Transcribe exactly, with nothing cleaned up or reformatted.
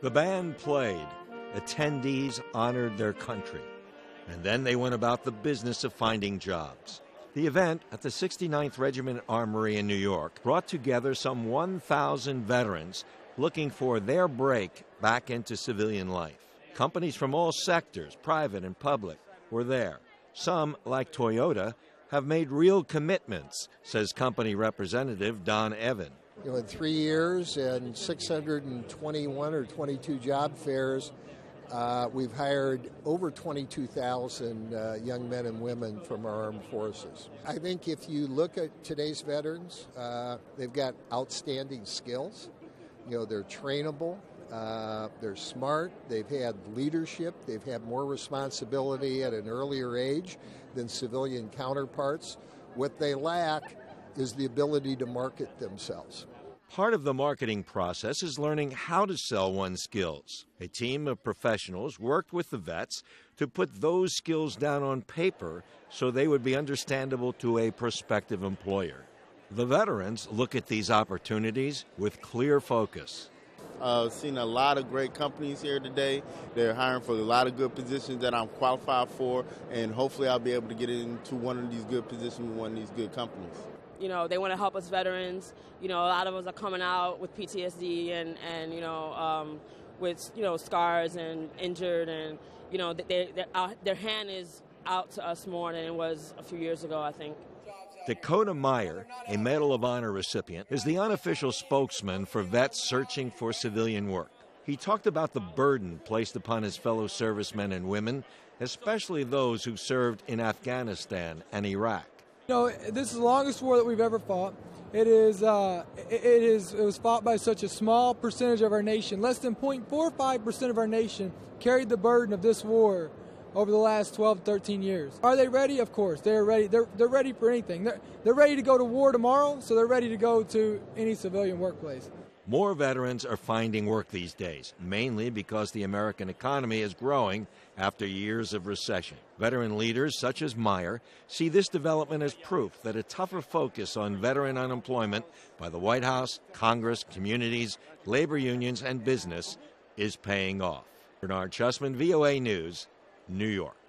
The band played, attendees honored their country, and then they went about the business of finding jobs. The event at the sixty-ninth Regiment Armory in New York brought together some one thousand veterans looking for their break back into civilian life. Companies from all sectors, private and public, were there. Some, like Toyota, have made real commitments, says company representative Don Evan. You know, in three years and six hundred twenty-one or twenty-two job fairs, uh, we've hired over twenty-two thousand uh, young men and women from our armed forces. I think if you look at today's veterans, uh, they've got outstanding skills. You know, they're trainable. Uh, they're smart, they've had leadership, they've had more responsibility at an earlier age than civilian counterparts. What they lack is the ability to market themselves. Part of the marketing process is learning how to sell one's skills. A team of professionals worked with the vets to put those skills down on paper so they would be understandable to a prospective employer. The veterans look at these opportunities with clear focus. Uh, seen a lot of great companies here today. They're hiring for a lot of good positions that I'm qualified for, and hopefully I'll be able to get into one of these good positions with one of these good companies. You know, they want to help us veterans. You know, a lot of us are coming out with P T S D and, and you know, um, with, you know, scars and injured, and, you know, they, uh, their hand is out to us more than it was a few years ago, I think. Dakota Meyer, a Medal of Honor recipient, is the unofficial spokesman for vets searching for civilian work. He talked about the burden placed upon his fellow servicemen and women, especially those who served in Afghanistan and Iraq. You know, this is the longest war that we've ever fought. It is, uh, it is, it was fought by such a small percentage of our nation. Less than zero point four five percent of our nation carried the burden of this war over the last twelve, thirteen years. Are they ready? Of course. They're ready. They're, they're ready for anything. They're, they're ready to go to war tomorrow, so they're ready to go to any civilian workplace. More veterans are finding work these days, mainly because the American economy is growing after years of recession. Veteran leaders such as Meyer see this development as proof that a tougher focus on veteran unemployment by the White House, Congress, communities, labor unions, and business is paying off. Bernard Schussman, V O A News, New York.